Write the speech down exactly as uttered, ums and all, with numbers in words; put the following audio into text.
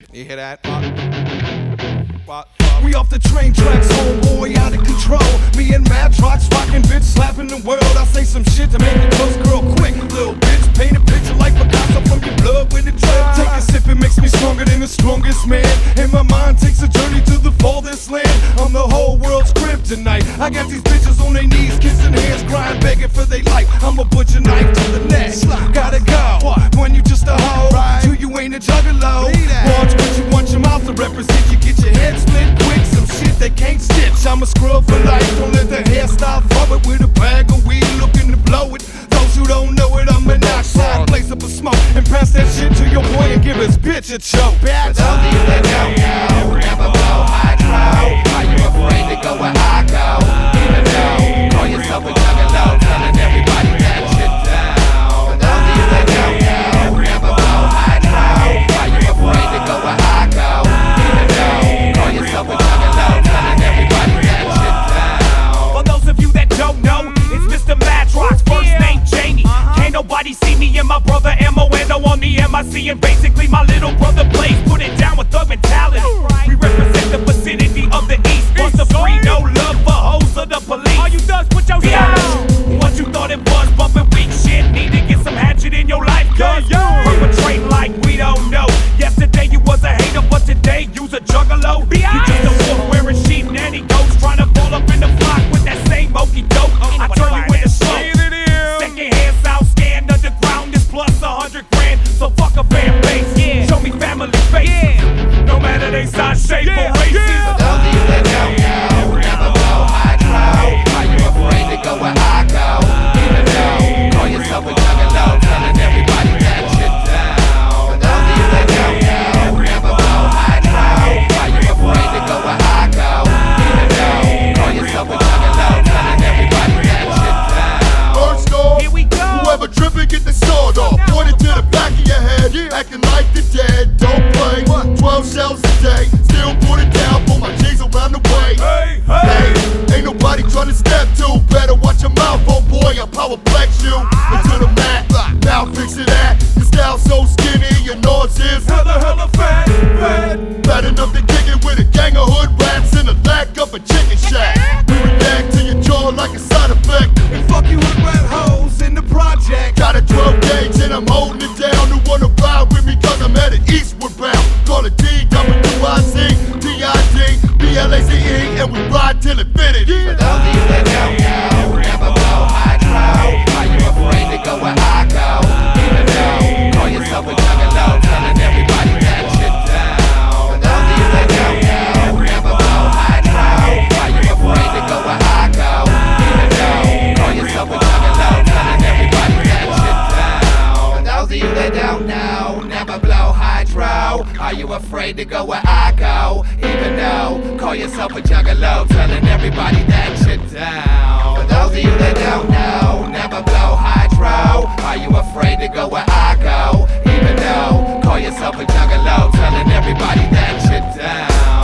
You hear that? We off the train tracks, homeboy, out of control. Me and Madrox rockin', bitch, slapping the world. I say some shit to make it close, girl, quick. Little bitch, paint a picture like Picasso from your blood with a drip. Take a sip, it makes me stronger than the strongest man. And my mind takes a journey to the farthest land. I'm the whole world's kryptonite. I got these bitches on their knees, kissing hands, crying, begging for their life. I'm a butcher knife to the neck. Gotta go. When you just a hoe, two, you ain't a juggalo. Watch what you want your mouth to represent. You get your head split quick, some shit they can't stitch. I'm a scrub for life, don't let the hairstyle forward with a bag of weed looking to blow it. Those who don't know it, I'm monoxide, blaze up a smoke and pass that shit to your boy and give his bitch a choke. Bitch. For those of you that don't know, never blow hydro. Are you afraid to go where I go? Even though, call yourself a juggalo, telling everybody that shit down. For those of you that don't know, never blow hydro. Are you afraid to go where I go? Even though, call yourself a juggalo, telling everybody that shit down. For those of you that don't know, it's Mister Madrox, first name Jamie. Can't nobody see me and my brother Moando on the M I C, and basically my little brother Blaze put it down with thug mentality. We represent the vicinity of the East, bust the free, no love for hoes or the police. All you thugs put your down. What you thought it was, bumping weak shit, need to get some hatchet in your life, cuz perpetrate like we don't know. Yesterday you was a hater, but today you's a juggalo. You just a wolf wearing sheep nanny goats, trying to fall up in the flock with that same okey doke. I turn you into smoke. Second hand south stand underground is plus a hundred grand. So fuck a fan base, yeah. Show me family faces, yeah. No matter they size, shape, yeah. or races. For those of you that don't know, never blow hydro. Are you afraid to go where I go? Even though, call yourself a juggalo, telling everybody that shit down. For those of you that don't know, never blow hydro. Are you afraid to go where I go? Even though, call yourself a juggalo, telling everybody that shit down. First off, Here we go. whoever tripping, get the sword off. Point it to the back of your head, acting like the dead. Don't play, twelve shells a day. Still put it down for my G's around the way. Hey, hey. Hey, ain't nobody trying to step to. Better watch your mouth, oh boy, I'll power flex you into the mat. Now fix it at. Your style so skinny, your nose is Hella, hella fat, fat. bad enough to kick it with a gang of hood rats in the lack of a chicken shack. We react to your jaw like a side effect. And fuck you with rat hoes in the project. Got a twelve gauge and I'm holding it down. Who wanna ride with me cause I'm headed eastward bound. Call it D W I C, D I D, B L A C E, and we ride till infinity. For those of you that don't know, never blow hydro. Are you afraid to go where I go? Even though, call yourself a juggalo, telling everybody that shit down. For those of you that don't know, never blow hydro. Are you afraid to go where I go? Even though, call yourself a juggalo, telling everybody that shit down. For those of you that don't know, never blow hydro. Are you afraid to go where I go? Even though, call yourself a juggalo, telling everybody that shit down. For those of you that don't know, never blow hydro. Are you afraid to go where I go? Even though, call yourself a juggalo, telling everybody that shit down.